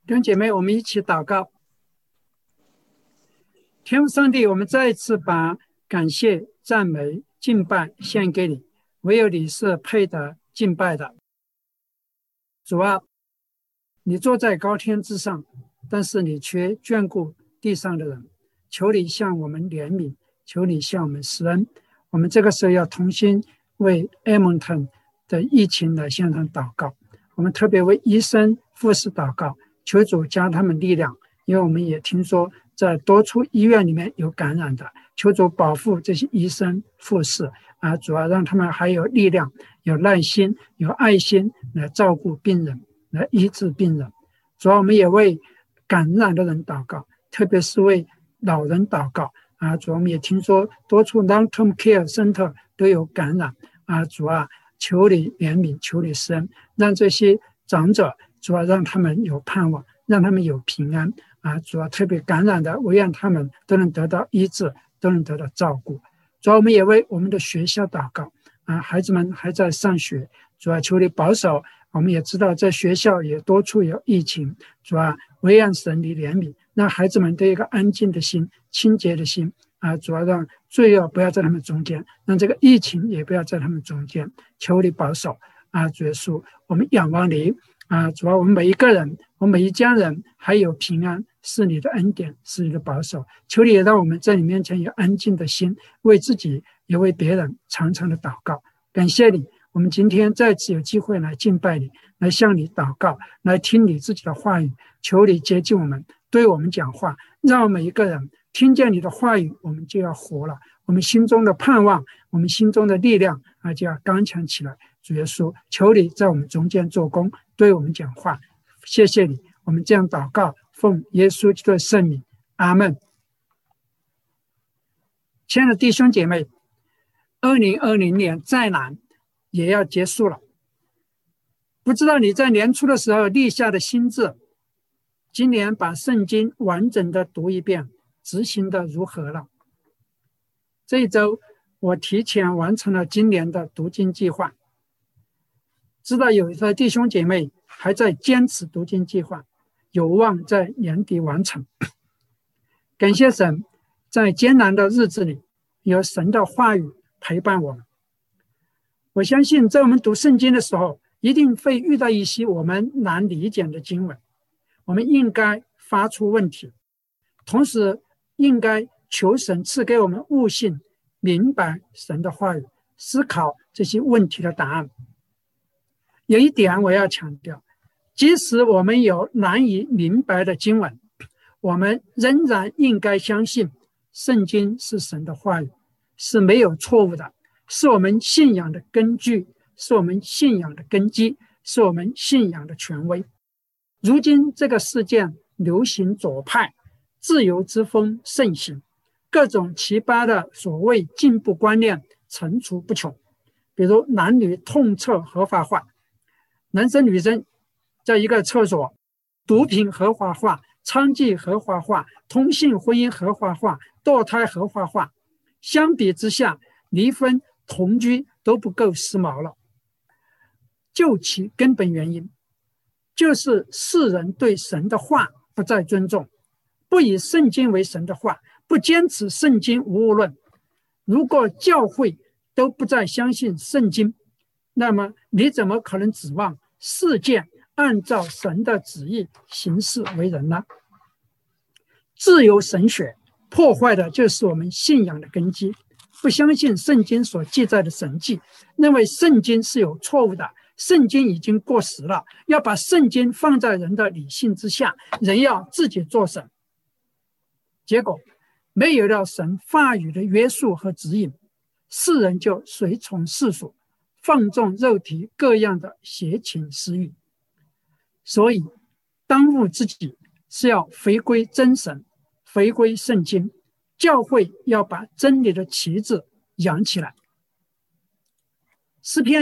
弟兄姐妹，我们一起祷告。天父上帝，我们再一次把感谢、赞美、敬拜献给你，唯有你是配得敬拜的。主啊，你坐在高天之上，但是你却眷顾地上的人，求你向我们怜悯，求你向我们施恩。我们这个时候要同心为 Edmonton 的疫情来向上祷告，我们特别为医生、护士祷告，求主加他们力量，因为我们也听说在多处医院里面有感染的，求主保护这些医生、护士啊，主要让他们还有力量、有耐心、有爱心来照顾病人，来医治病人。主要我们也为感染的人祷告，特别是为老人祷告啊。主要我们也听说多处 long-term care center 都有感染啊。主啊，求你怜悯，求你施恩，让这些长者，主要让他们有盼望，让他们有平安啊。主要特别感染的，我愿他们都能得到医治，都能得到照顾。主要我们也为我们的学校祷告啊，孩子们还在上学，主要求你保守。我们也知道在学校也多处有疫情，主要唯愿神你怜悯，让孩子们都有一个安静的心、清洁的心啊。主要让罪恶不要在他们中间，让这个疫情也不要在他们中间，求你保守啊。主耶稣，我们仰望你啊。主要我们每一个人，我们每一家人还有平安，是你的恩典，是你的保守。求你也让我们在你面前有安静的心，为自己也为别人常常的祷告。感谢你，我们今天再次有机会来敬拜你，来向你祷告，来听你自己的话语。求你接近我们，对我们讲话，让我们每一个人听见你的话语，我们就要活了。我们心中的盼望，我们心中的力量啊，就要刚强起来。主耶稣，求你在我们中间做工，对我们讲话。谢谢你，我们这样祷告，奉耶稣基督的圣名，阿们。亲爱的弟兄姐妹，2020年再难也要结束了。不知道你在年初的时候立下的心志，今年把圣经完整的读一遍，执行的如何了？这一周我提前完成了今年的读经计划，知道有的弟兄姐妹还在坚持读经计划，有望在年底完成。感谢神，在艰难的日子里，有神的话语陪伴我们。我相信在我们读圣经的时候，一定会遇到一些我们难理解的经文，我们应该发出问题，同时应该求神赐给我们悟性，明白神的话语，思考这些问题的答案。有一点我要强调，即使我们有难以明白的经文，我们仍然应该相信圣经是神的话语，是没有错误的，是我们信仰的根据，是我们信仰的根基，是我们信仰的权威。如今这个世界流行左派，自由之风盛行，各种奇葩的所谓进步观念层出不穷，比如男女通厕合法化，男生女生在一个厕所，毒品合法化，娼妓合法化，同性婚姻合法化，堕胎合法化。相比之下，离婚同居都不够时髦了。就其根本原因，就是世人对神的话不再尊重，不以圣经为神的话，不坚持圣经无误论。如果教会都不再相信圣经，那么你怎么可能指望世界按照神的旨意行事为人呢？自由神学破坏的就是我们信仰的根基，不相信圣经所记载的神迹，认为圣经是有错误的，圣经已经过时了，要把圣经放在人的理性之下，人要自己做神。结果没有了神话语的约束和指引，世人就随从世俗，放纵肉体各样的邪情私欲。所以当务之急是要回归真神，回归圣经，教会要把真理的旗帜扬起来。诗篇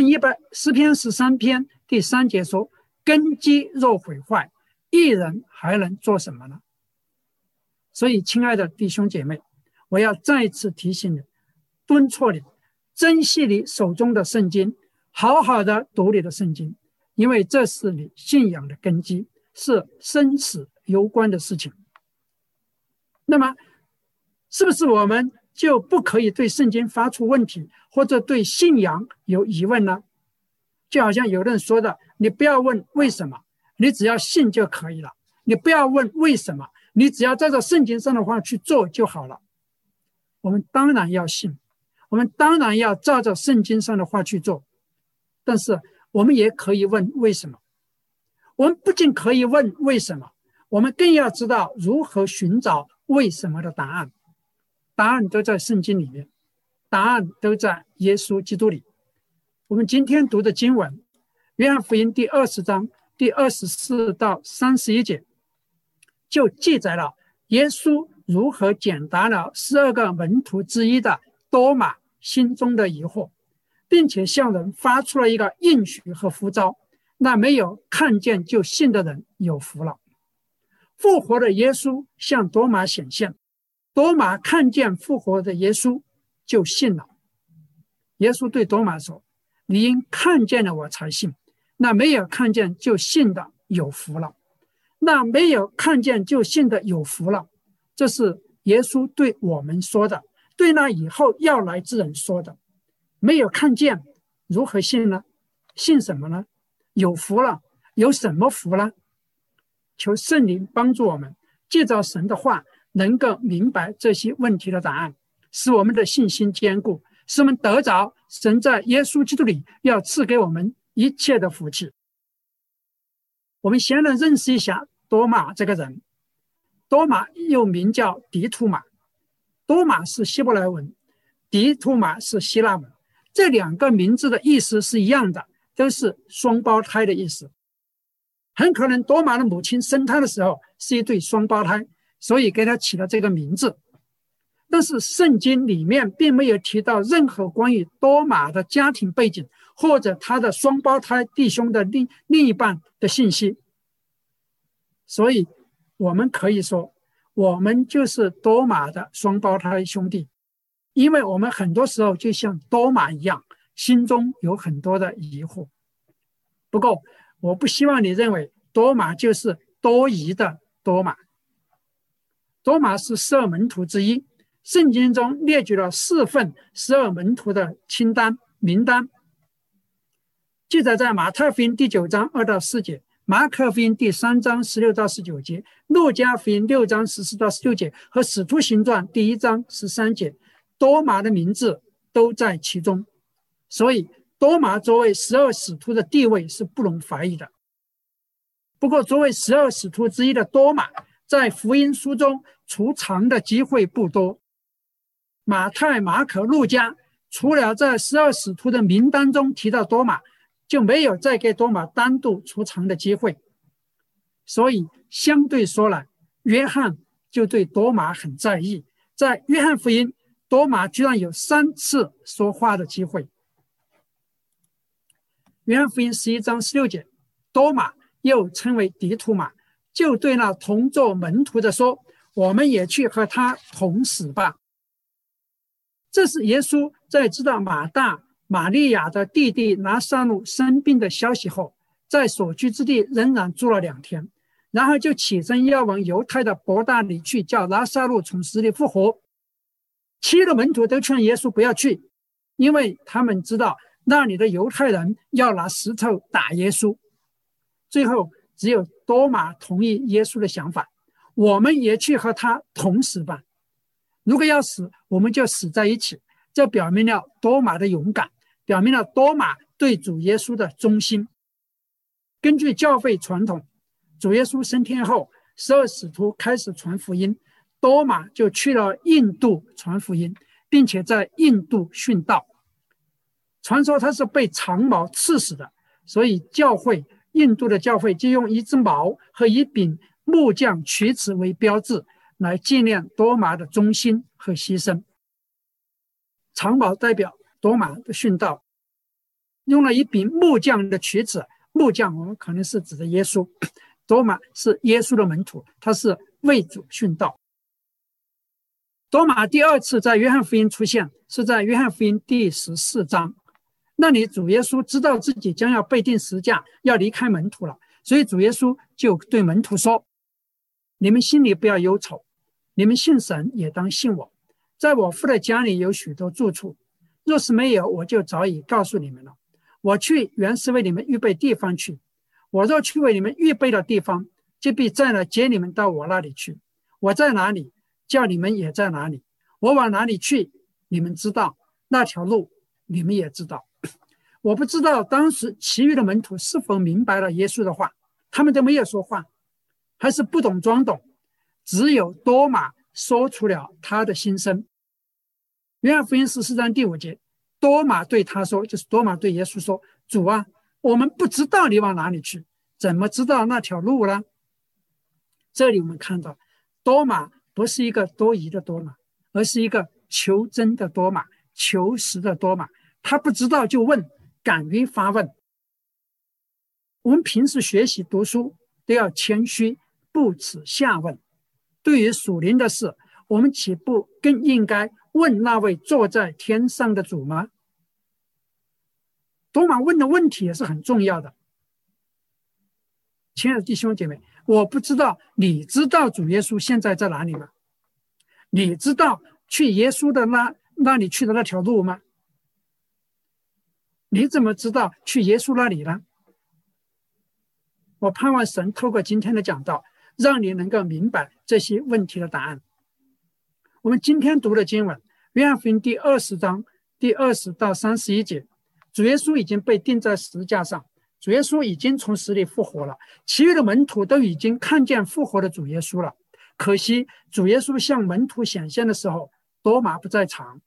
13篇第3节说，根基若毁坏，义人还能做什么呢？所以亲爱的弟兄姐妹，我要再一次提醒你，敦促你，珍惜你手中的圣经，好好的读你的圣经，因为这是你信仰的根基， 是生死攸关的事情。那么是不是我们就不可以对圣经发出问题，或者对信仰有疑问呢？就好像有人说的，你不要问为什么，你只要信就可以了。你不要问为什么，你只要照着圣经上的话去做就好了。我们当然要信，我们当然要照着圣经上的话去做，但是我们也可以问为什么。我们不仅可以问为什么，我们更要知道如何寻找为什么的答案。答案都在圣经里面，答案都在耶稣基督里。我们今天读的经文，约翰福音第20章第24到31节，就记载了耶稣如何解答了12个门徒之一的多马心中的疑惑，并且向人发出了一个应许和呼召，那没有看见就信的人有福了。复活的耶稣向多马显现，多马看见复活的耶稣就信了。耶稣对多马说，你因看见了我才信，那没有看见就信的有福了。那没有看见就信的有福了，这是耶稣对我们说的，对那以后要来之人说的。没有看见如何信呢？信什么呢？有福了，有什么福呢？求圣灵帮助我们，借着神的话能够明白这些问题的答案，使我们的信心坚固，使我们得着神在耶稣基督里要赐给我们一切的福气。我们先来认识一下多马这个人。多马又名叫迪图马，多马是希伯来文，迪图马是希腊文，这两个名字的意思是一样的，都是双胞胎的意思。很可能多马的母亲生他的时候是一对双胞胎，所以给他起了这个名字。但是圣经里面并没有提到任何关于多马的家庭背景，或者他的双胞胎弟兄的另一半的信息。所以我们可以说，我们就是多马的双胞胎兄弟，因为我们很多时候就像多马一样，心中有很多的疑惑。不过我不希望你认为多马就是多疑的多马。多马是12门徒之一，圣经中列举了4份12门徒的名单，记载在马太福音第9章2到4节，马可福音第3章16到19节，路加福音6章14到16节和使徒行传第1章13节，多马的名字都在其中。所以多马作为12使徒的地位是不容怀疑的。不过作为12使徒之一的多马，在福音书中出场的机会不多。马太、马可、路加除了在12使徒的名单中提到多马，就没有再给多马单独出场的机会。所以相对说来，约翰就对多马很在意。在约翰福音，多马居然有3次说话的机会。约翰福音11章16节，多马又称为迪图马，就对那同作门徒的说，我们也去和他同死吧。这是耶稣在知道马大、玛利亚的弟弟拿撒路生病的消息后，在所居之地仍然住了2天，然后就起身要往犹太的伯大尼去，叫拿撒路从死里复活。其余的门徒都劝耶稣不要去，因为他们知道那里的犹太人要拿石头打耶稣。最后只有多马同意耶稣的想法，我们也去和他同死吧。如果要死，我们就死在一起。这表明了多马的勇敢，表明了多马对主耶稣的忠心。根据教会传统，主耶稣升天后，12使徒开始传福音，多马就去了印度传福音，并且在印度殉道。传说他是被长矛刺死的，所以印度的教会就用一只矛和一柄木匠曲尺为标志，来纪念多马的忠心和牺牲。长矛代表多马的殉道，用了一柄木匠的曲尺，木匠我们可能是指的耶稣，多马是耶稣的门徒，他是为主殉道。多马第2次在约翰福音出现，是在约翰福音第14章，那里主耶稣知道自己将要被钉十架，要离开门徒了， 所以主耶稣就对门徒说，你们心里不要忧愁，你们信神也当信我，在我父的家里有许多住处，若是没有，我就早已告诉你们了。我去原是为你们预备地方去，我若去为你们预备的地方，就必再来接你们到我那里去。我在哪里，叫你们也在哪里。我往哪里去，你们知道，那条路你们也知道。我不知道当时其余的门徒是否明白了耶稣的话，他们都没有说话，还是不懂装懂。只有多马说出了他的心声。约翰福音14章第5节，多马对他说，就是多马对耶稣说，主啊，我们不知道你往哪里去，怎么知道那条路呢？这里我们看到多马不是一个多疑的多马，而是一个求真的多马，求实的多马。他不知道就问，敢于发问。我们平时学习读书都要谦虚，不耻下问。对于属灵的事，我们岂不更应该问那位坐在天上的主吗？多马问的问题也是很重要的。亲爱的弟兄姐妹，我不知道你知道主耶稣现在在哪里吗？你知道去耶稣的那里去的那条路吗？你怎么知道去耶稣那里呢？我盼望神透过今天的讲道，让你能够明白这些问题的答案。我们今天读的经文，约翰福音第20章第20到31节，主耶稣已经被钉在十字架上，主耶稣已经从死里复活了，其余的门徒都已经看见复活的主耶稣了。可惜主耶稣向门徒显现的时候，多马不在场。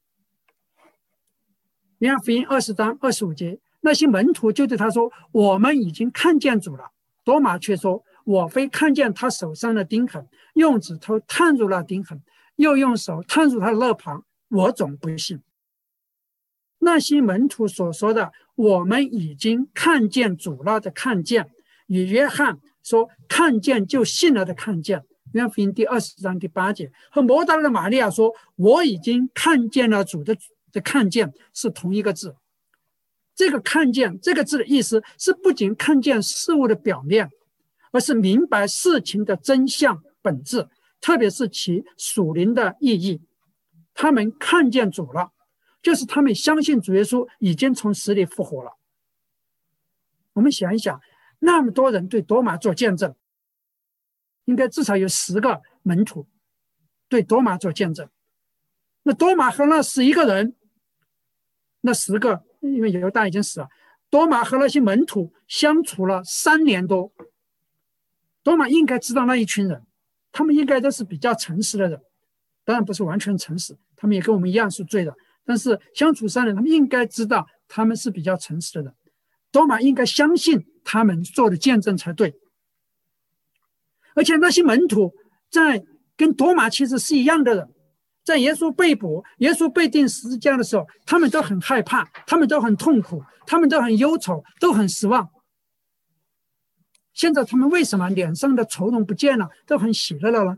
约翰福音20章25节，那些门徒就对他说，我们已经看见主了。多马却说，我非看见他手上的钉痕，用指头探入了钉痕，又用手探入他的肋旁，我总不信。那些门徒所说的我们已经看见主了的看见，与约翰说看见就信了的看见，约翰福音第20章第8节，和摩达拉的玛利亚说我已经看见了主的看见，是同一个字。这个看见这个字的意思是不仅看见事物的表面，而是明白事情的真相本质，特别是其属灵的意义。他们看见主了，就是他们相信主耶稣已经从死里复活了。我们想一想，那么多人对多马做见证，应该至少有10个门徒对多马做见证。那多马和那11个人，那10个因为犹大已经死了，多马和那些门徒相处了3年多。多马应该知道那一群人，他们应该都是比较诚实的人，当然不是完全诚实，他们也跟我们一样是罪的，但是相处3年，他们应该知道他们是比较诚实的人。多马应该相信他们做的见证才对。而且那些门徒在跟多马其实是一样的人，在耶稣被捕、耶稣被钉十字架的时候，他们都很害怕，他们都很痛苦，他们都很忧愁，都很失望。现在他们为什么脸上的愁容不见了，都很喜乐了呢？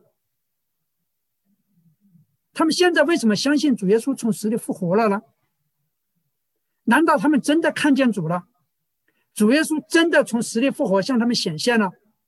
他们现在为什么相信主耶稣从死里复活了呢？难道他们真的看见主了？主耶稣真的从死里复活向他们显现了？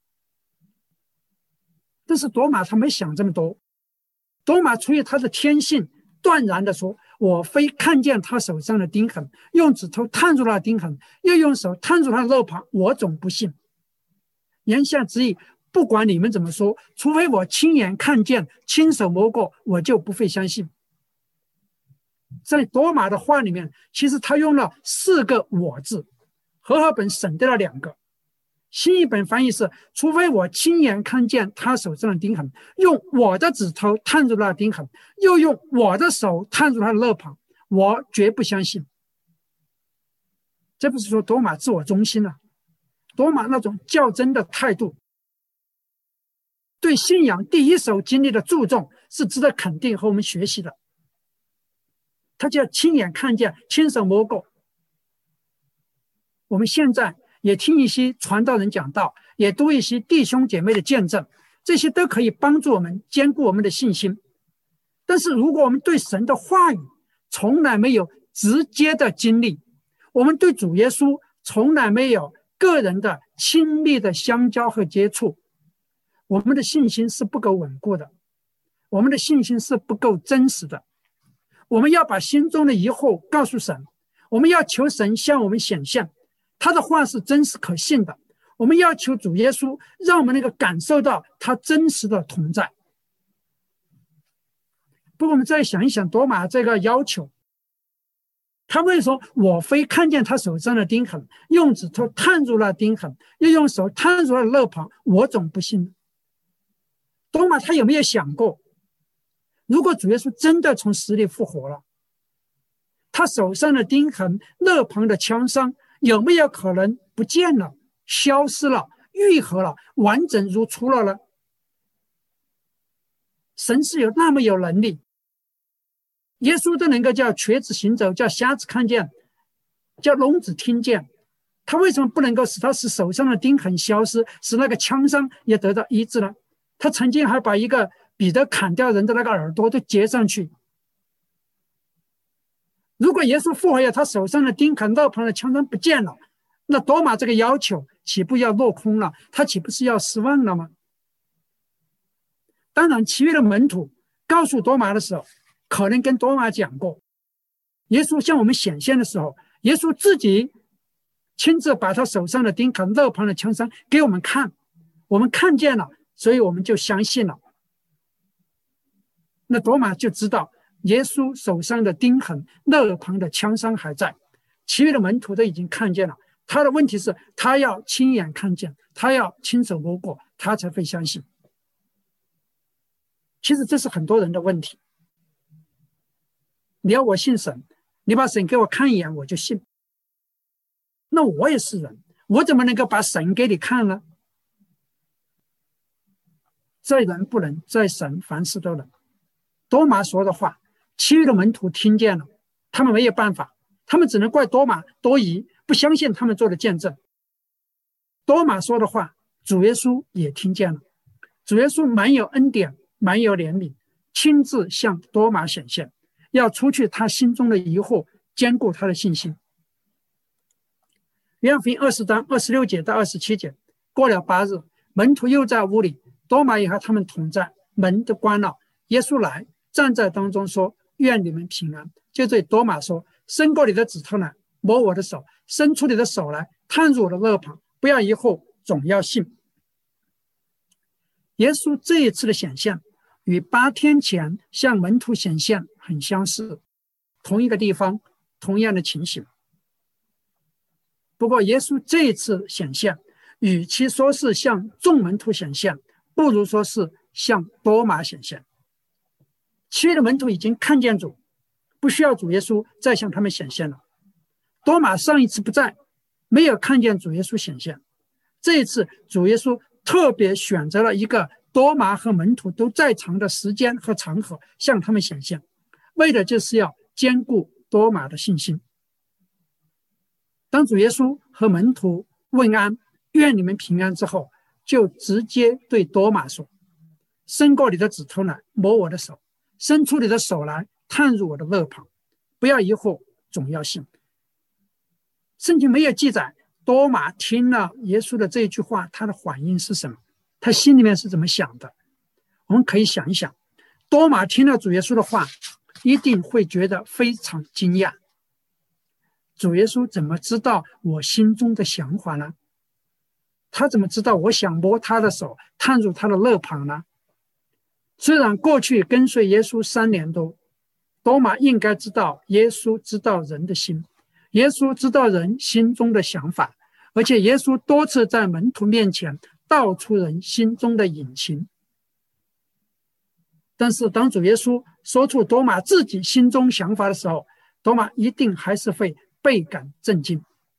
但是多马他没想这么多，多马出于他的天性，断然的说，我非看见他手上的钉痕，用指头探入了钉痕，又用手探入他的肋旁，我总不信。言下之意，不管你们怎么说，除非我亲眼看见，亲手摸过，我就不会相信。在多马的话里面，其实他用了4个我字，和合本省略了2个。新译本翻译是，除非我亲眼看见他手上的钉痕，用我的指头探入了钉痕，又用我的手探入他的肋旁，我绝不相信。这不是说多马自我中心了，多马那种较真的态度，对信仰第一手经历的注重，是值得肯定和我们学习的。他就要亲眼看见，亲手摸过。我们现在也听一些传道人讲道，也读一些弟兄姐妹的见证，这些都可以帮助我们坚固我们的信心。但是如果我们对神的话语从来没有直接的经历，我们对主耶稣从来没有个人的亲密的相交和接触，我们的信心是不够稳固的，我们的信心是不够真实的。我们要把心中的疑惑告诉神，我们要求神向我们显现，他的话是真实可信的。我们要求主耶稣，让我们能够感受到他真实的同在。不过我们再想一想多马这个要求，他会说我非看见他手上的钉痕，用指头探入了钉痕，又用手探入了肋旁，我总不信。多马他有没有想过，如果主耶稣真的从死里复活了，他手上的钉痕、肋旁的枪伤有没有可能不见了、消失了、愈合了、完整如初了呢？神是有那么有能力，耶稣都能够叫瘸子行走，叫瞎子看见，叫聋子听见，他为什么不能够使手上的钉痕消失，使那个枪伤也得到医治呢？他曾经还把一个彼得砍掉人的那个耳朵都接上去。如果耶稣复活了，他手上的钉痕、肋旁的枪伤不见了，那多马这个要求岂不要落空了？他岂不是要失望了吗？当然，其余的门徒告诉多马的时候，可能跟多马讲过，耶稣向我们显现的时候，耶稣自己亲自把他手上的钉痕、肋旁的枪伤给我们看，我们看见了，所以我们就相信了。那多马就知道耶稣手上的钉痕、肋旁的枪伤还在，其余的门徒都已经看见了。他的问题是，他要亲眼看见，他要亲手摸过，他才会相信。其实这是很多人的问题。你要我信神，你把神给我看一眼，我就信。那我也是人，我怎么能够把神给你看呢？在人不能，在神凡事都能。多马说的话，其余的门徒听见了，他们没有办法，他们只能怪多马多疑，不相信他们做的见证。多马说的话，主耶稣也听见了。主耶稣满有恩典，满有怜悯，亲自向多马显现，要除去他心中的疑惑，坚固他的信心。约翰福音20章26节到27节，过了8日，门徒又在屋里，多马也和他们同在，门都关了。耶稣来，站在当中说：愿你们平安。就对多马说：伸过你的指头来，摸我的手，伸出你的手来，探入我的肋旁，不要疑惑，总要信。耶稣这一次的显现与8天前向门徒显现很相似，同一个地方，同样的情形。不过耶稣这一次显现，与其说是向众门徒显现，不如说是向多马显现。其余的门徒已经看见主，不需要主耶稣再向他们显现了。多马上一次不在，没有看见主耶稣显现。这一次主耶稣特别选择了一个多马和门徒都在场的时间和场合向他们显现，为的就是要坚固多马的信心。当主耶稣和门徒问安，愿你们平安之后，就直接对多马说：伸过你的指头来，摸我的手，伸出你的手来，探入我的肋旁，不要疑惑，总要信。圣经没有记载多马听了耶稣的这一句话，他的反应是什么，他心里面是怎么想的。我们可以想一想，多马听了主耶稣的话，一定会觉得非常惊讶。主耶稣怎么知道我心中的想法呢？他怎么知道我想摸他的手，探入他的肋旁呢？虽然过去跟随耶稣3年多，多马应该知道耶稣知道人的心，耶稣知道人心中的想法，而且耶稣多次在门徒面前道出人心中的隐情。但是当主耶稣说出多马自己心中想法的时候，多马一定还是会倍感震惊。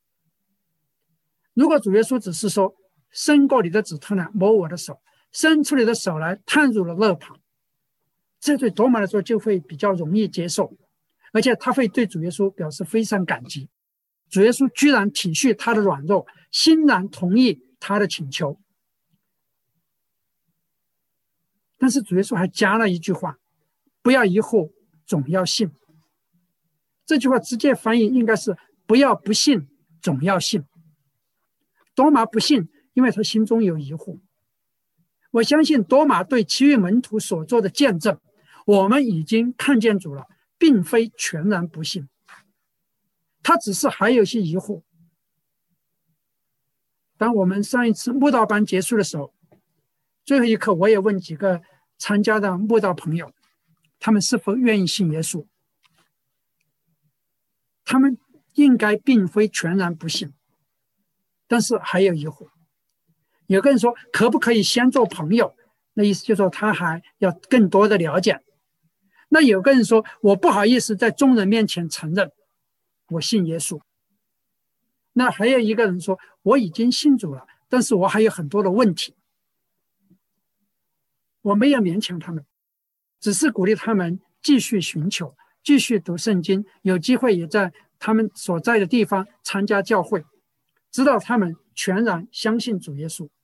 如果主耶稣只是说：伸过你的指头来，摸我的手，伸出你的手来，探入了肋旁，这对多马来说就会比较容易接受，而且他会对主耶稣表示非常感激。主耶稣居然体恤他的软弱，欣然同意他的请求。但是主耶稣还加了一句话：不要疑惑，总要信。这句话直接翻译应该是：不要不信，总要信。 多马不信，因为他心中有疑惑。我相信多马对其余门徒所做的见证，我们已经看见主了，并非全然不信，他只是还有些疑惑。当我们上一次慕道班结束的时候，最后一刻我也问几个参加的慕道朋友，他们是否愿意信耶稣。他们应该并非全然不信，但是还有疑惑。有个人说可不可以先做朋友，那意思就是说他还要更多的了解。那有个人说我不好意思在众人面前承认我信耶稣。那还有一个人说我已经信主了，但是我还有很多的问题。我没有勉强他们，只是鼓励他们继续寻求，继续读圣经，有机会也在他们所在的地方参加教会，直到他们全然相信主耶稣。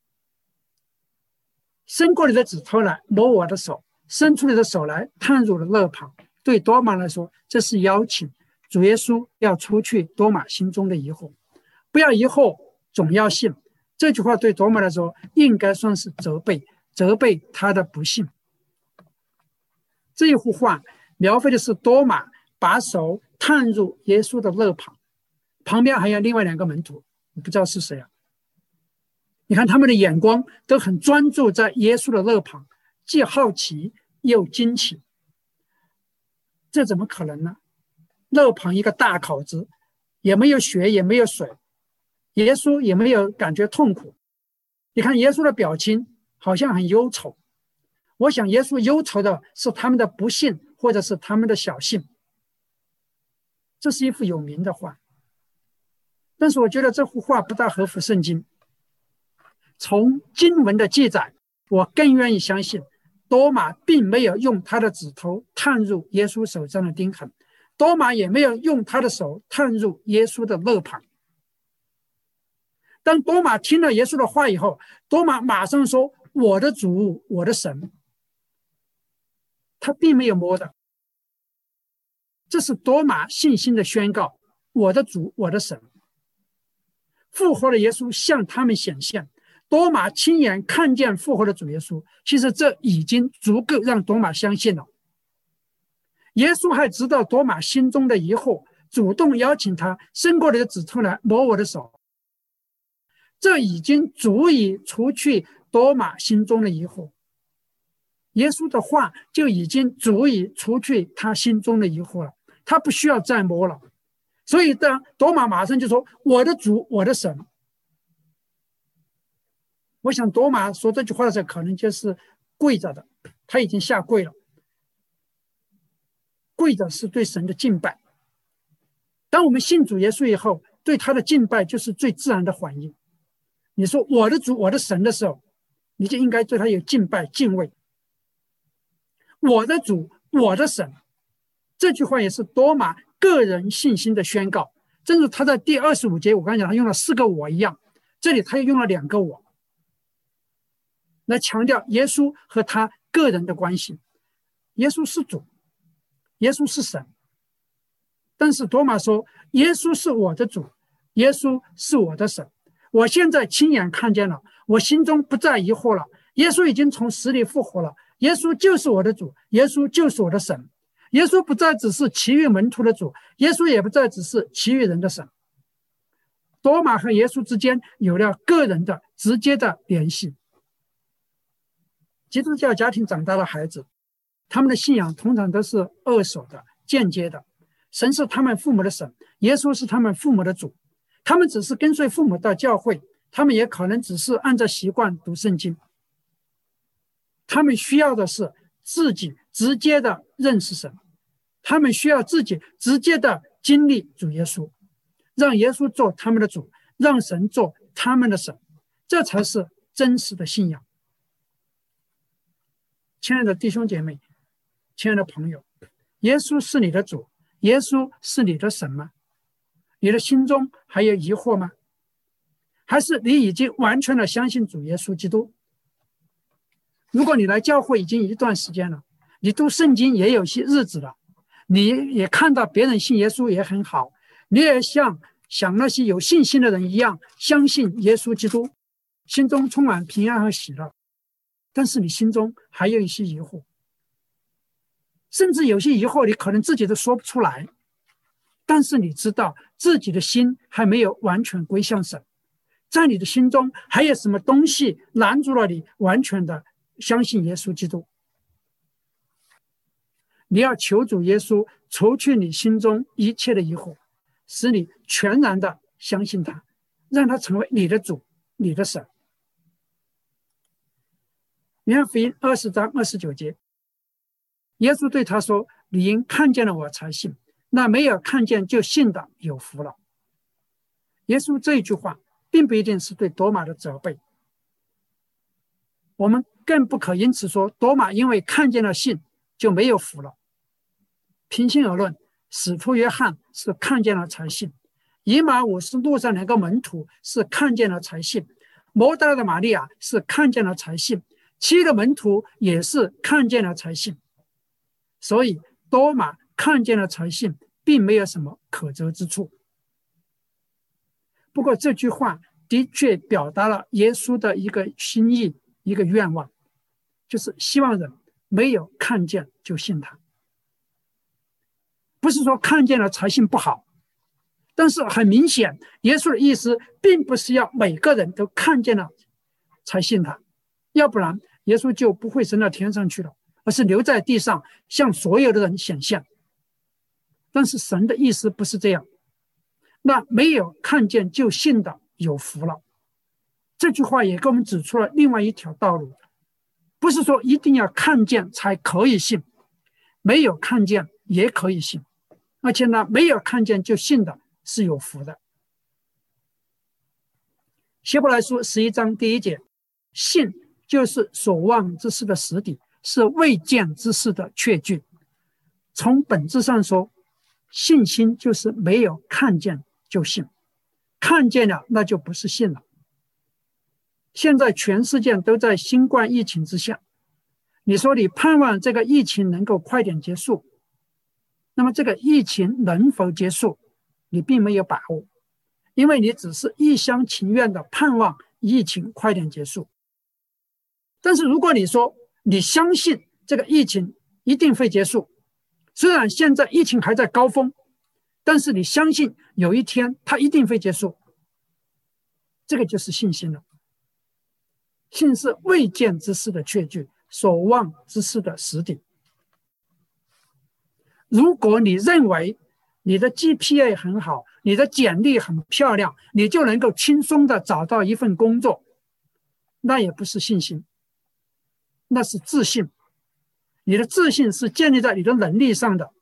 伸过你的指头来摸我的手，伸出你的手来探入了肋旁。对多马来说，这是邀请。主耶稣要除去多马心中的疑惑，不要疑惑，总要信。这句话对多马来说应该算是责备他的不信。这一幅画描绘的是多马把手探入耶稣的肋旁，旁边还有另外2个门徒，不知道是谁啊？你看他们的眼光都很专注在耶稣的肋旁，既好奇又惊奇。这怎么可能呢？肋旁一个大口子，也没有血也没有水，耶稣也没有感觉痛苦。你看耶稣的表情好像很忧愁，我想耶稣忧愁的是他们的不信，或者是他们的小信。这是一幅有名的画，但是我觉得这幅画不大合乎圣经。从经文的记载，我更愿意相信多马并没有用他的指头探入耶稣手上的钉痕，多马也没有用他的手探入耶稣的肋旁。当多马听了耶稣的话以后，多马马上说我的主，我的神。他并没有摸的，这是多马信心的宣告，我的主，我的神。复活的耶稣向他们显现，多马亲眼看见复活的主耶稣，其实这已经足够让多马相信了。耶稣还知道多马心中的疑惑，主动邀请他伸过来的指头来摸我的手，这已经足以除去多马心中的疑惑。耶稣的话就已经足以除去他心中的疑惑了，他不需要再摸了。所以当多马马上就说我的主，我的神。我想多马说这句话的时候可能就是跪着的，他已经下跪了。跪着是对神的敬拜。当我们信主耶稣以后，对他的敬拜就是最自然的反应。你说我的主，我的神的时候，你就应该对他有敬拜敬畏。我的主，我的神，这句话也是多马个人信心的宣告。正如他在第25节我刚才讲他用了4个我一样，这里他又用了2个我，来强调耶稣和他个人的关系。耶稣是主，耶稣是神，但是多马说耶稣是我的主，耶稣是我的神。我现在亲眼看见了，我心中不再疑惑了，耶稣已经从死里复活了，耶稣就是我的主，耶稣就是我的神。耶稣不再只是其余门徒的主，耶稣也不再只是其余人的神。多马和耶稣之间有了个人的直接的联系。基督教家庭长大的孩子，他们的信仰通常都是二手的、间接的。神是他们父母的神，耶稣是他们父母的主。他们只是跟随父母到教会，他们也可能只是按照习惯读圣经。他们需要的是自己直接的认识神，他们需要自己直接的经历主耶稣，让耶稣做他们的主，让神做他们的神，这才是真实的信仰。亲爱的弟兄姐妹，亲爱的朋友，耶稣是你的主，耶稣是你的神吗？你的心中还有疑惑吗？还是你已经完全的相信主耶稣基督？如果你来教会已经一段时间了，你读圣经也有些日子了，你也看到别人信耶稣也很好，你也像像那些有信心的人一样，相信耶稣基督，心中充满平安和喜乐。但是你心中还有一些疑惑，甚至有些疑惑你可能自己都说不出来，但是你知道自己的心还没有完全归向神，在你的心中还有什么东西拦住了你完全的相信耶稣基督。你要求主耶稣除去你心中一切的疑惑，使你全然的相信他，让他成为你的主，你的神。约翰福音20章29节，耶稣对他说：你因看见了我才信，那没有看见就信的有福了。耶稣这一句话并不一定是对多马的责备，我们更不可因此说多马因为看见了信就没有福了。平心而论，使徒约翰是看见了才信，以马忤斯路上2个门徒是看见了才信，摩大拉的玛利亚是看见了才信，7个门徒也是看见了才信。所以多马看见了才信并没有什么可责之处。不过这句话的确表达了耶稣的一个心意，一个愿望，就是希望人没有看见就信他。不是说看见了才信不好，但是很明显耶稣的意思并不是要每个人都看见了才信他，要不然耶稣就不会升到天上去了，而是留在地上向所有的人显现。但是神的意思不是这样，那没有看见就信的有福了。这句话也给我们指出了另外一条道路，不是说一定要看见才可以信，没有看见也可以信，而且呢，没有看见就信的是有福的。希伯来书11章第1节，信就是所望之事的实底，是未见之事的确据。从本质上说，信心就是没有看见就信，看见了那就不是信了。现在全世界都在新冠疫情之下，你说你盼望这个疫情能够快点结束，那么这个疫情能否结束，你并没有把握，因为你只是一厢情愿的盼望疫情快点结束。但是如果你说你相信这个疫情一定会结束，虽然现在疫情还在高峰，但是你相信有一天它一定会结束，这个就是信心了。信是未见之事的确据，所望之事的实底。如果你认为你的 GPA 很好，你的简历很漂亮，你就能够轻松的找到一份工作，那也不是信心，那是自信。你的自信是建立在你的能力上的。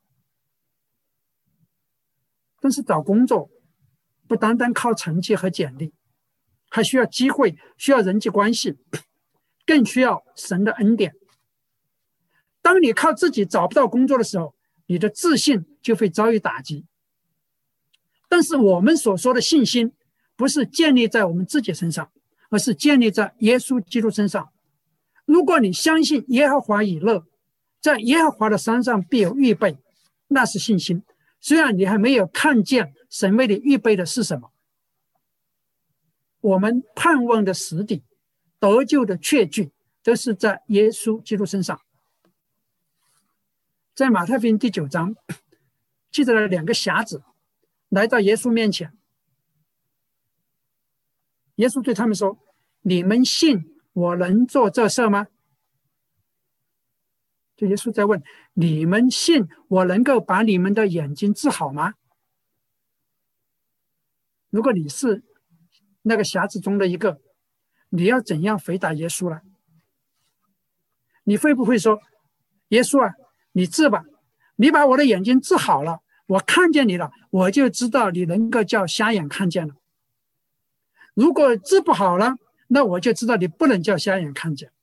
但是找工作不单单靠成绩和简历，还需要机会，需要人际关系，更需要神的恩典。当你靠自己找不到工作的时候，你的自信就会遭遇打击。但是我们所说的信心不是建立在我们自己身上，而是建立在耶稣基督身上。如果你相信耶和华以勒，在耶和华的山上必有预备，那是信心。虽然你还没有看见神为你预备的是什么，我们盼望的实底，得救的确据，都是在耶稣基督身上。在马太福音第9章记载了2个瞎子来到耶稣面前，耶稣对他们说：你们信我能做这事吗？就耶稣在问，你们信我能够把你们的眼睛治好吗？如果你是那个瞎子中的一个，你要怎样回答耶稣呢？你会不会说，耶稣啊，你治吧，你把我的眼睛治好了，我看见你了，我就知道你能够叫瞎眼看见了。如果治不好了，那我就知道你不能叫瞎眼看见。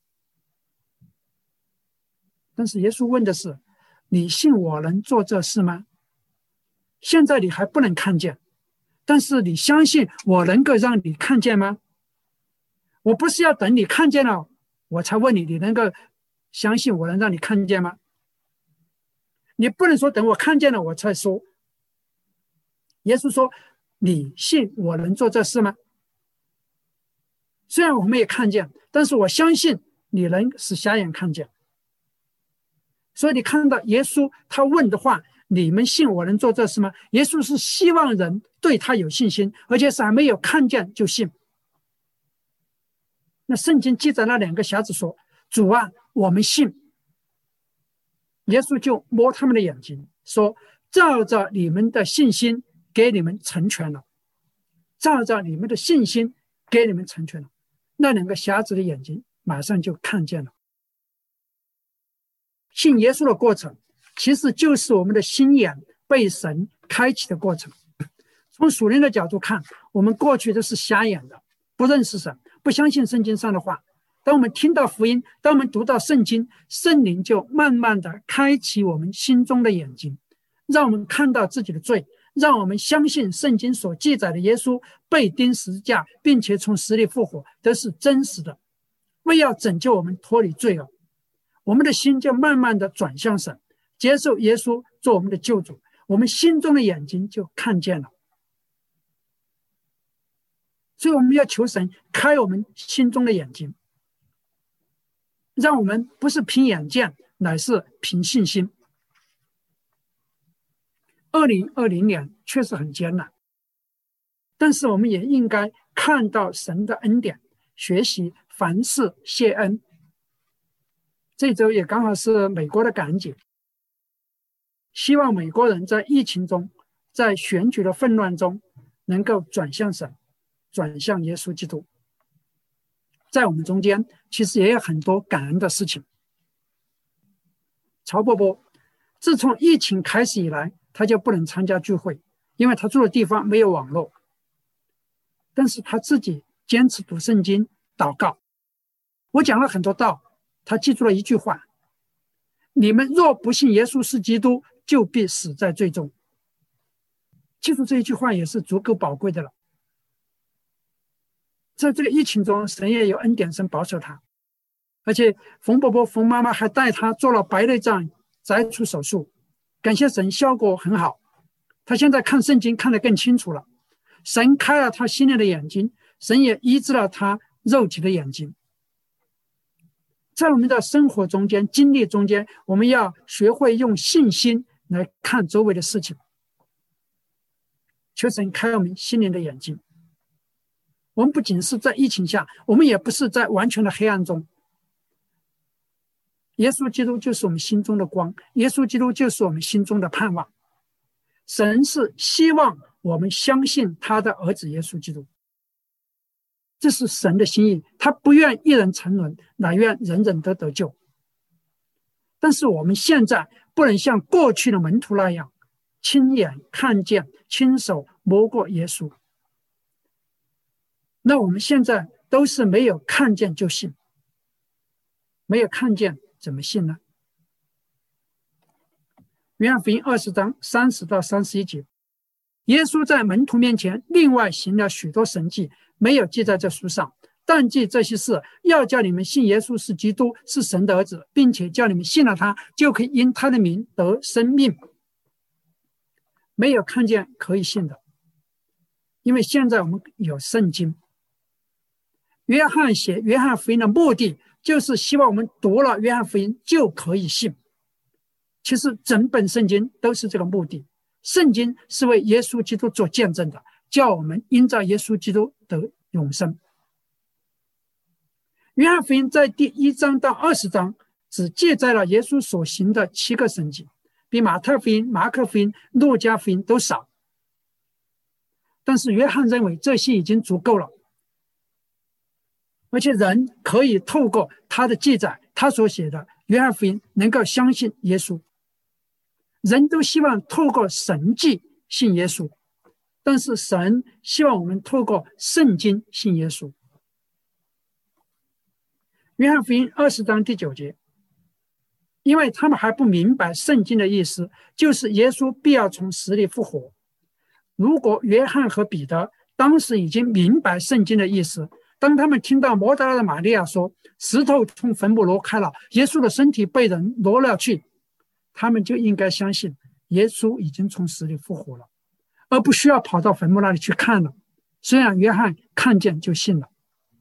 但是耶稣问的是，你信我能做这事吗？现在你还不能看见，但是你相信我能够让你看见吗？我不是要等你看见了我才问你，你能够相信我能让你看见吗？你不能说等我看见了我才说。耶稣说， 你信我能做这事吗？虽然我们也看见，但是我相信你能使瞎眼看见。所以你看到耶稣他问的话，你们信我能做这事吗？耶稣是希望人对他有信心，而且是还没有看见就信。那圣经记载那2个瞎子说，主啊，我们信。耶稣就摸他们的眼睛说，照着你们的信心给你们成全了，照着你们的信心给你们成全了。那2个瞎子的眼睛马上就看见了。信耶稣的过程其实就是我们的心眼被神开启的过程。从属灵的角度看，我们过去都是瞎眼的，不认识神，不相信圣经上的话。当我们听到福音，当我们读到圣经，圣灵就慢慢的开启我们心中的眼睛，让我们看到自己的罪，让我们相信圣经所记载的耶稣被钉十字架并且从死里复活都是真实的，为要拯救我们脱离罪恶。我们的心就慢慢的转向神，接受耶稣做我们的救主，我们心中的眼睛就看见了。所以我们要求神开我们心中的眼睛，让我们不是凭眼见，乃是凭信心。2020年确实很艰难，但是我们也应该看到神的恩典，学习凡事谢恩。这周也刚好是美国的感恩节，希望美国人在疫情中，在选举的混乱中，能够转向神，转向耶稣基督。在我们中间其实也有很多感恩的事情。曹伯伯自从疫情开始以来，他就不能参加聚会，因为他住的地方没有网络。但是他自己坚持读圣经、祷告。我讲了很多道，他记住了一句话：你们若不信耶稣是基督，就必死在罪中。记住这一句话也是足够宝贵的了。在这个疫情中，神也有恩典，神保守他，而且冯伯伯、冯妈妈还带他做了白内障摘除手术，感谢神，效果很好。他现在看圣经看得更清楚了，神开了他心里的眼睛，神也医治了他肉体的眼睛。在我们的生活中间、经历中间，我们要学会用信心来看周围的事情，求神开我们心灵的眼睛。我们不仅是在疫情下，我们也不是在完全的黑暗中。耶稣基督就是我们心中的光，耶稣基督就是我们心中的盼望。神是希望我们相信他的儿子耶稣基督，这是神的心意，他不愿一人沉沦，乃愿人人都得救。但是我们现在不能像过去的门徒那样，亲眼看见、亲手摸过耶稣。那我们现在都是没有看见就信，没有看见怎么信呢？约翰福音20章30到31节，耶稣在门徒面前另外行了许多神迹，没有记在这书上，但记这些事，要叫你们信耶稣是基督，是神的儿子，并且叫你们信了他，就可以因他的名得生命。没有看见可以信的，因为现在我们有圣经。约翰写约翰福音的目的就是希望我们读了约翰福音就可以信。其实整本圣经都是这个目的，圣经是为耶稣基督做见证的，叫我们因着耶稣基督得永生。约翰福音在第1章到20章只记载了耶稣所行的7个神迹，比马太福音、马可福音、路加福音都少。但是约翰认为这些已经足够了，而且人可以透过他的记载，他所写的约翰福音能够相信耶稣。人都希望透过神迹信耶稣，但是神希望我们透过圣经信耶稣。约翰福音20章第9节，因为他们还不明白圣经的意思，就是耶稣必要从死里复活。如果约翰和彼得当时已经明白圣经的意思，当他们听到摩达拉的玛利亚说石头从坟墓挪开了，耶稣的身体被人挪了去，他们就应该相信耶稣已经从死里复活了， 而不需要跑到坟墓那里去看了。虽然约翰看见就信了。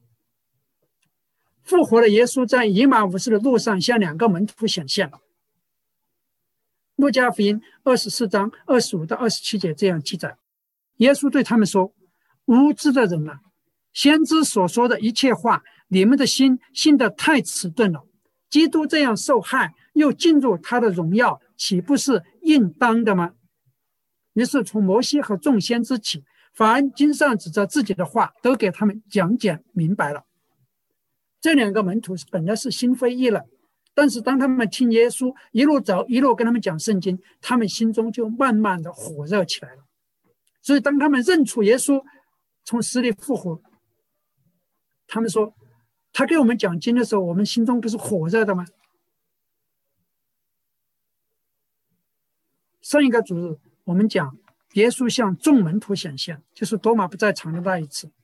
复活的耶稣在以马忤斯的路上向2个门徒显现了。路加福音24章25到27节这样记载，耶稣对他们说：无知的人啊，先知所说的一切话，你们的心信得太迟钝了。基督这样受害，又进入他的荣耀，岂不是应当的吗？于是从摩西和众先知起，凡经上指着自己的话，都给他们讲解明白了。这2个门徒本来是心灰意冷，但是当他们听耶稣一路走一路跟他们讲圣经，他们心中就慢慢的火热起来了。所以当他们认出耶稣从死里复活，他们说他给我们讲经的时候，我们心中不是火热的吗？上一个主日我们讲耶稣向众门徒显现，就是多马不在场的那一次。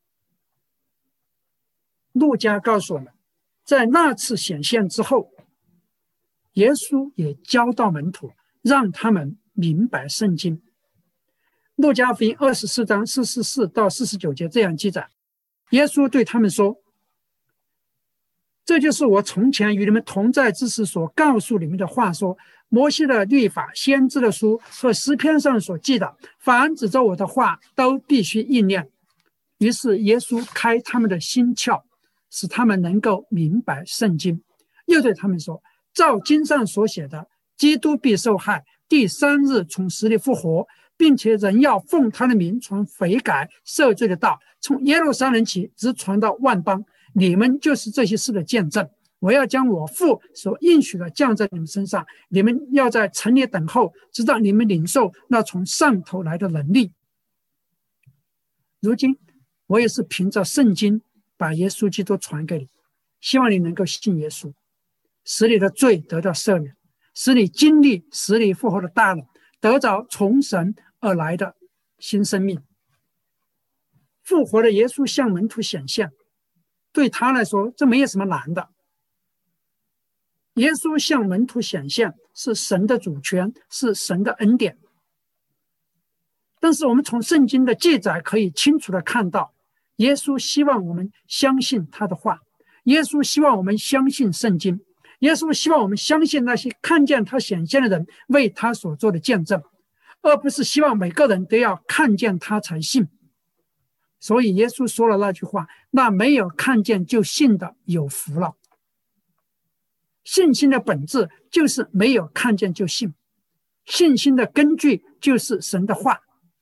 路加告诉我们，在那次显现之后，耶稣也教导门徒，让他们明白圣经。路加福音24章44到49节这样记载，耶稣对他们说：这就是我从前与你们同在之时所告诉你们的话，说摩西的律法、先知的书和诗篇上所记的，凡指着我的话都必须应验。于是耶稣开他们的心窍，使他们能够明白圣经。又对他们说：照经上所写的，基督必受害，第3日从死里复活，并且人要奉他的名传悔改赦罪的道，从耶路撒冷起，直传到万邦。你们就是这些事的见证。我要将我父所应许的降在你们身上，你们要在城里等候，直到你们领受那从上头来的能力。如今我也是凭着圣经把耶稣基督传给你，希望你能够信耶稣，使你的罪得到赦免，使你经历死里复活的大能，得着从神而来的新生命。复活的耶稣向门徒显现，对他来说这没有什么难的。耶稣向门徒显现是神的主权，是神的恩典。但是我们从圣经的记载可以清楚的看到，耶稣希望我们相信他的话，耶稣希望我们相信圣经，耶稣希望我们相信那些看见他显现的人为他所做的见证，而不是希望每个人都要看见他才信。所以耶稣说了那句话：那没有看见就信的有福了。信心的本质就是没有看见就信，信心的根据就是神的话，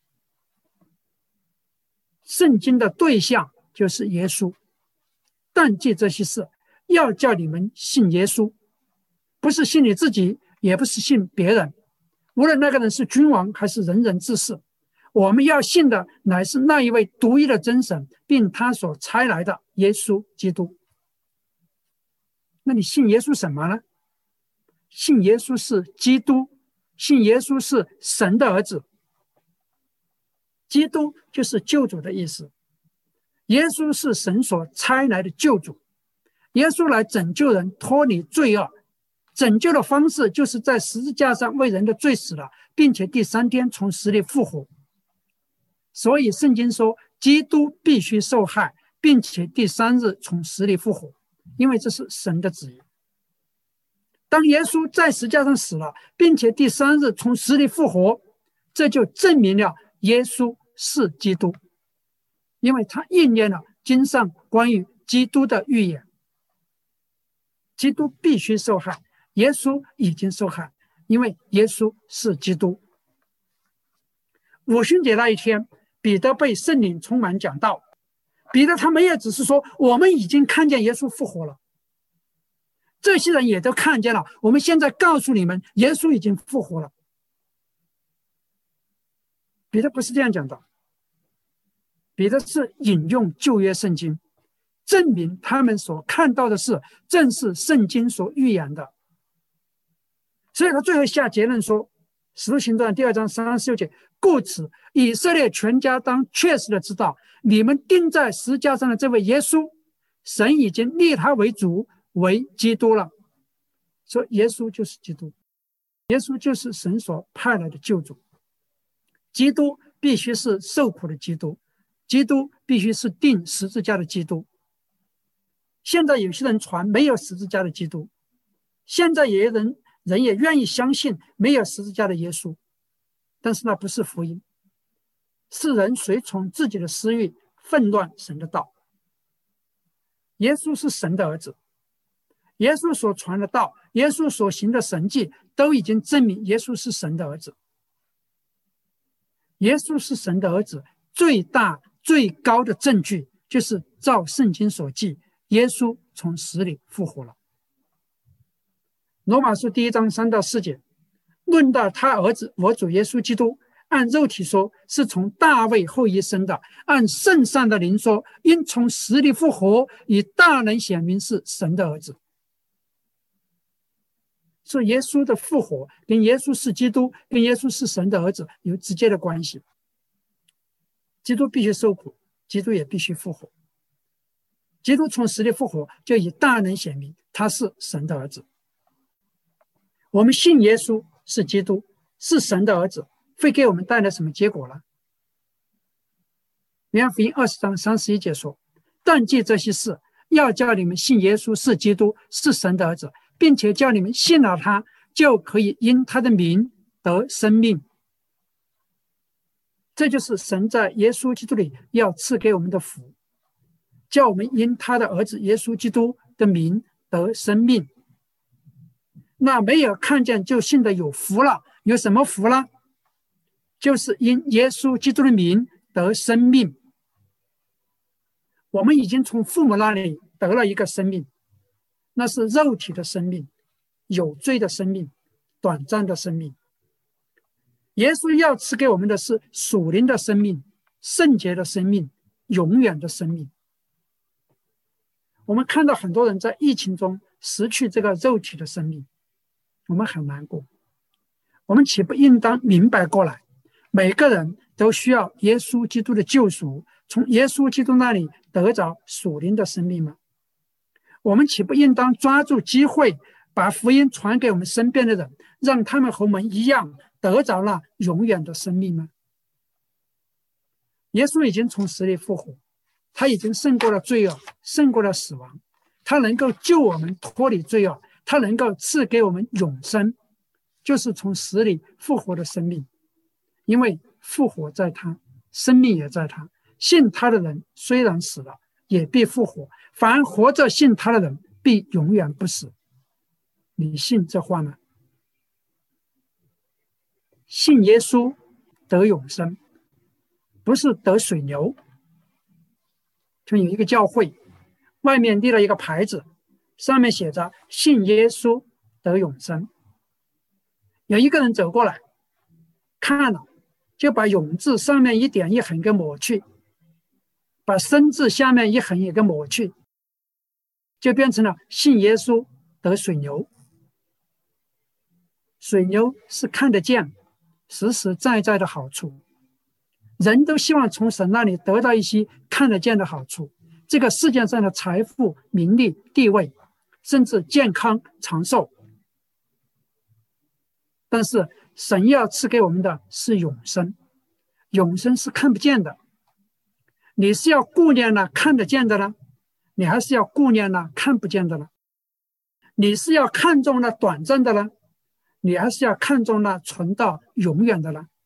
圣经的对象就是耶稣。但记这些事，要叫你们信耶稣，不是信你自己，也不是信别人，无论那个人是君王还是仁人志士，我们要信的乃是那一位独一的真神，并他所差来的耶稣基督。那你信耶稣什么呢？信耶稣是基督，信耶稣是神的儿子。基督就是救主的意思，耶稣是神所差来的救主。耶稣来拯救人，脱离罪恶，拯救的方式就是在十字架上为人的罪死了，并且第3天从死里复活。所以圣经说基督必须受害，并且第3日从死里复活，因为这是神的旨意。当耶稣在十字架上死了，并且第3日从死里复活，这就证明了耶稣是基督，因为他应验了经上关于基督的预言。基督必须受害，耶稣已经受害，因为耶稣是基督。五旬节那一天，彼得被圣灵充满讲道。彼得他们也只是说我们已经看见耶稣复活了，这些人也都看见了，我们现在告诉你们耶稣已经复活了。彼得不是这样讲的，彼得是引用旧约圣经，证明他们所看到的事正是圣经所预言的。所以他最后下结论说，使徒行传2章36节，故此以色列全家当确实的知道，你们钉在十字架上的这位耶稣，神已经立他为主，为基督了。说耶稣就是基督，耶稣就是神所派来的救主。基督必须是受苦的基督，基督必须是钉十字架的基督。现在有些人传没有十字架的基督，现在也有人也愿意相信没有十字架的耶稣，但是那不是福音，是人随从自己的私欲混乱神的道。耶稣是神的儿子，耶稣所传的道，耶稣所行的神迹，都已经证明耶稣是神的儿子。耶稣是神的儿子，最大最高的证据就是照圣经所记，耶稣从死里复活了。罗马书1章3到4节，论到他儿子我主耶稣基督，按肉体说是从大卫后裔生的，按圣上的灵说，因从死里复活，以大能显明是神的儿子。所以耶稣的复活跟耶稣是基督，跟耶稣是神的儿子有直接的关系。基督必须受苦，基督也必须复活。基督从死里复活，就以大能显明他是神的儿子。我们信耶稣是基督，是神的儿子，会给我们带来什么结果呢？约翰福音20章31节说，但记这些事，要叫你们信耶稣是基督，是神的儿子，并且叫你们信了他，就可以因他的名得生命。这就是神在耶稣基督里要赐给我们的福，叫我们因他的儿子耶稣基督的名得生命。那没有看见就信的有福了，有什么福了？就是因耶稣基督的名得生命。我们已经从父母那里得了一个生命，那是肉体的生命，有罪的生命，短暂的生命。耶稣要赐给我们的是属灵的生命，圣洁的生命，永远的生命。我们看到很多人在疫情中失去这个肉体的生命，我们很难过。我们岂不应当明白过来，每个人都需要耶稣基督的救赎，从耶稣基督那里得着属灵的生命吗？我们岂不应当抓住机会，把福音传给我们身边的人，让他们和我们一样得着了永远的生命吗？耶稣已经从死里复活，他已经胜过了罪恶，胜过了死亡，他能够救我们脱离罪恶，他能够赐给我们永生，就是从死里复活的生命。因为复活在他，生命也在他，信他的人虽然死了，也必复活，凡活着信他的人必永远不死。你信这话吗？信耶稣得永生，不是得水牛。就有一个教会外面立了一个牌子，上面写着信耶稣得永生。有一个人走过来看了，就把永字上面一点一横给抹去，把生字下面一横也给抹去，就变成了信耶稣得水牛。水牛是看得见实实在在的好处，人都希望从神那里得到一些看得见的好处，这个世界上的财富、名利、地位，甚至健康、长寿。但是神要赐给我们的是永生，永生是看不见的。你是要顾念那看得见的呢，你还是要顾念那看不见的呢？你是要看重那短暂的呢，你还是要看重那存到永远的呢？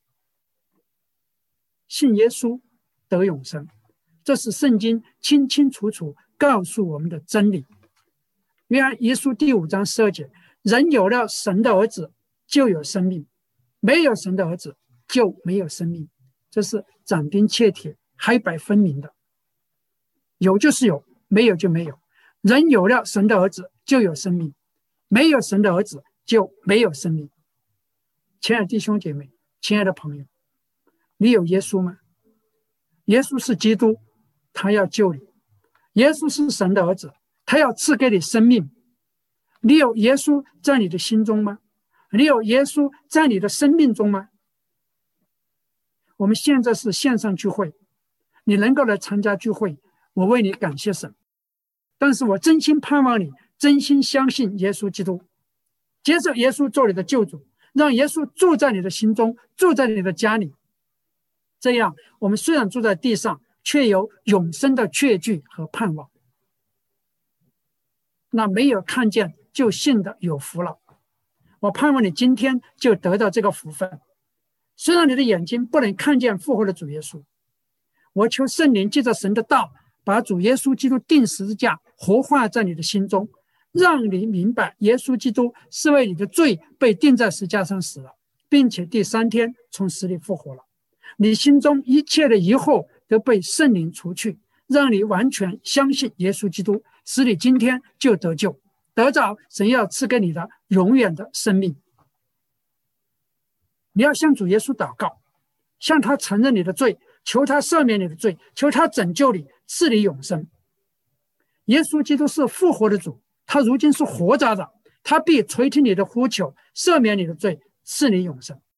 信耶稣得永生，这是圣经清清楚楚告诉我们的真理。约翰一书第5章12节，人有了神的儿子就有生命，没有神的儿子就没有生命。这是斩钉截铁、黑白分明的，有就是有，没有就没有。人有了神的儿子就有生命，没有神的儿子就没有生命。亲爱的弟兄姐妹，亲爱的朋友，你有耶稣吗？耶稣是基督，他要救你。耶稣是神的儿子，他要赐给你生命。你有耶稣在你的心中吗？你有耶稣在你的生命中吗？我们现在是线上聚会，你能够来参加聚会，我为你感谢神。但是我真心盼望你真心相信耶稣基督，接受耶稣做你的救主，让耶稣住在你的心中，住在你的家里。 这样我们虽然住在地上，却有永生的确据和盼望。那没有看见就信的有福了。我盼望你今天就得到这个福分。虽然你的眼睛不能看见复活的主耶稣，我求圣灵借着神的道，把主耶稣基督钉十字架活化在你的心中，让你明白耶稣基督是为你的罪被钉在十字架上死了，并且第3天从死里复活了。你心中一切的疑惑都被圣灵除去，让你完全相信耶稣基督，使你今天就得救，得着神要赐给你的永远的生命。你要向主耶稣祷告，向他承认你的罪，求他赦免你的罪，求他拯救你，赐你永生。耶稣基督是复活的主，他如今是活着的，他必垂听你的呼求，赦免你的罪，赐你永生。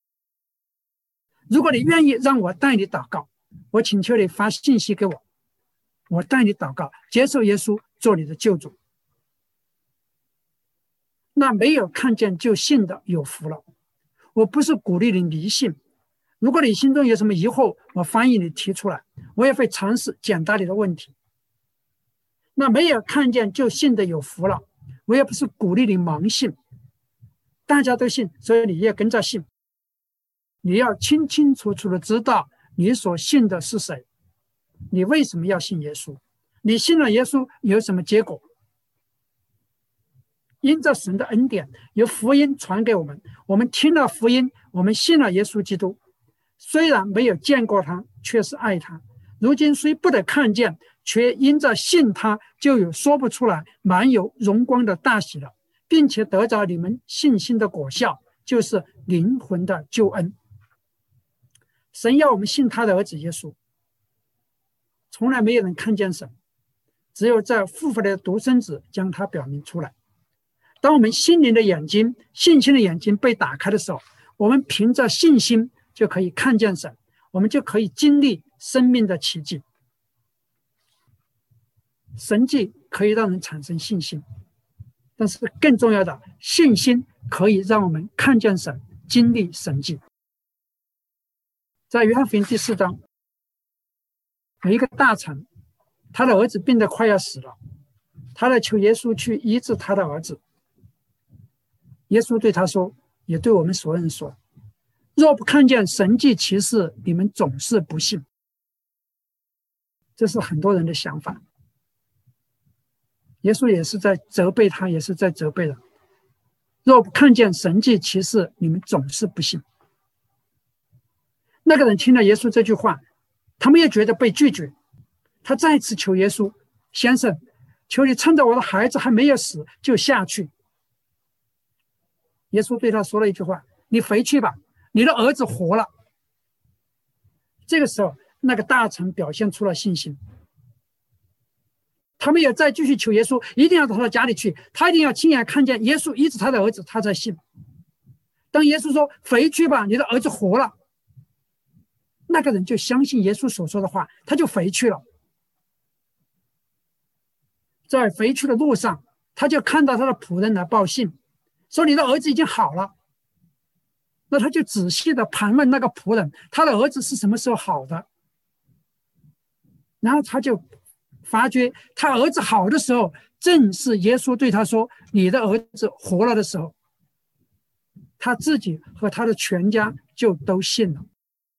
如果你愿意让我带你祷告，我请求你发信息给我，我带你祷告，接受耶稣做你的救主。那没有看见就信的有福了。我不是鼓励你迷信，如果你心中有什么疑惑，我欢迎你提出来，我也会尝试解答你的问题。那没有看见就信的有福了，我也不是鼓励你盲信，大家都信，所以你也跟着信。你要清清楚楚的知道你所信的是谁，你为什么要信耶稣，你信了耶稣有什么结果。因着神的恩典，由福音传给我们，我们听了福音，我们信了耶稣基督，虽然没有见过他，却是爱他。如今虽不得看见，却因着信他，就有说不出来满有荣光的大喜了，并且得着你们信心的果效，就是灵魂的救恩。神要我们信他的儿子耶稣，从来没有人看见神，只有在复活的独生子将他表明出来。当我们心灵的眼睛、信心的眼睛被打开的时候，我们凭着信心就可以看见神，我们就可以经历生命的奇迹。神迹可以让人产生信心，但是更重要的，信心可以让我们看见神，经历神迹。在约翰福音第4章，有一个大臣，他的儿子病得快要死了，他来求耶稣去医治他的儿子。耶稣对他说，也对我们所有人说，若不看见神迹奇事，你们总是不信。这是很多人的想法。耶稣也是在责备他，也是在责备人。若不看见神迹奇事，你们总是不信。那个人听了耶稣这句话，他们也觉得被拒绝。他再次求耶稣，先生，求你趁着我的孩子还没有死，就下去。耶稣对他说了一句话，你回去吧，你的儿子活了。这个时候，那个大臣表现出了信心。他们也再继续求耶稣，一定要到他家里去，他一定要亲眼看见耶稣医治他的儿子，他才信。当耶稣说回去吧，你的儿子活了，那个人就相信耶稣所说的话，他就回去了。在回去的路上，他就看到他的仆人来报信，说你的儿子已经好了。那他就仔细的盘问那个仆人，他的儿子是什么时候好的。然后他就发觉他儿子好的时候，正是耶稣对他说你的儿子活了的时候。他自己和他的全家就都信了。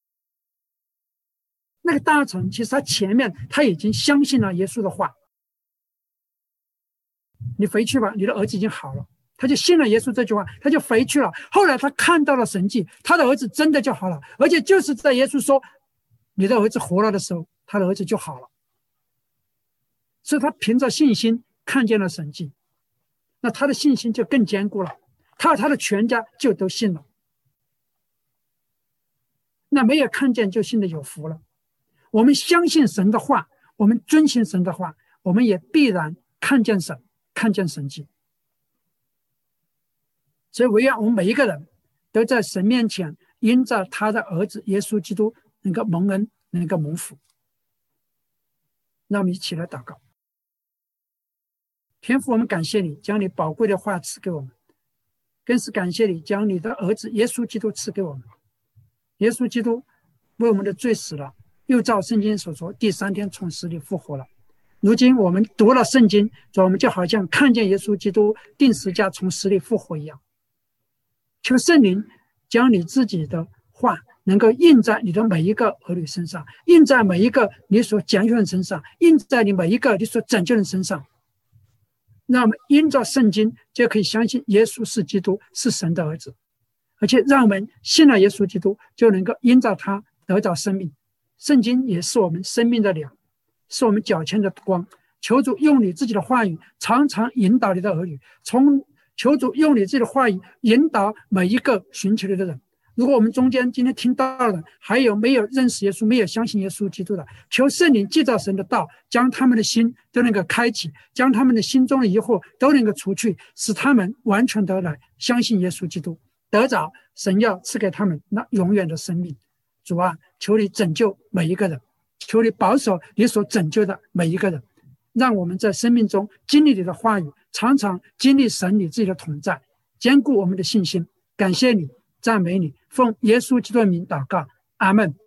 那个大臣其实他前面他已经相信了耶稣的话，你回去吧，你的儿子已经好了。他就信了耶稣这句话，他就回去了。后来他看到了神迹，他的儿子真的就好了，而且就是在耶稣说你的儿子活了的时候，他的儿子就好了。所以他凭着信心看见了神迹，那他的信心就更坚固了，他和他的全家就都信了。那没有看见就信的有福了。我们相信神的话，我们遵行神的话，我们也必然看见神，看见神迹。所以我愿我们每一个人都在神面前，因着他的儿子耶稣基督能够蒙恩，能够蒙福。让我们一起来祷告。天父，我们感谢你将你宝贵的话赐给我们，更是感谢你将你的儿子耶稣基督赐给我们。耶稣基督为我们的罪死了，又照圣经所说，第3天从死里复活了。如今我们读了圣经，我们就好像看见耶稣基督钉十字架从死里复活一样。求圣灵将你自己的话能够印在你的每一个儿女身上，印在每一个你所拣选的人身上，印在你每一个你所拯救的人身上。让我们因着圣经就可以相信耶稣是基督，是神的儿子，而且让我们信了耶稣基督就能够因着他得到生命。圣经也是我们生命的粮，是我们脚前的光。求主用你自己的话语常常引导你的儿女，求主用你自己的话语引导每一个寻求你的人。如果我们中间今天听到了还有没有认识耶稣，没有相信耶稣基督的，求圣灵记着神的道，将他们的心都能够开启，将他们的心中的疑惑都能够除去，使他们完全的来相信耶稣基督，得着神要赐给他们那永远的生命。主啊，求你拯救每一个人，求你保守你所拯救的每一个人，让我们在生命中经历你的话语，常常经历神你自己的同在，坚固我们的信心。感谢你，赞美你，奉耶稣基督的名祷告，阿们。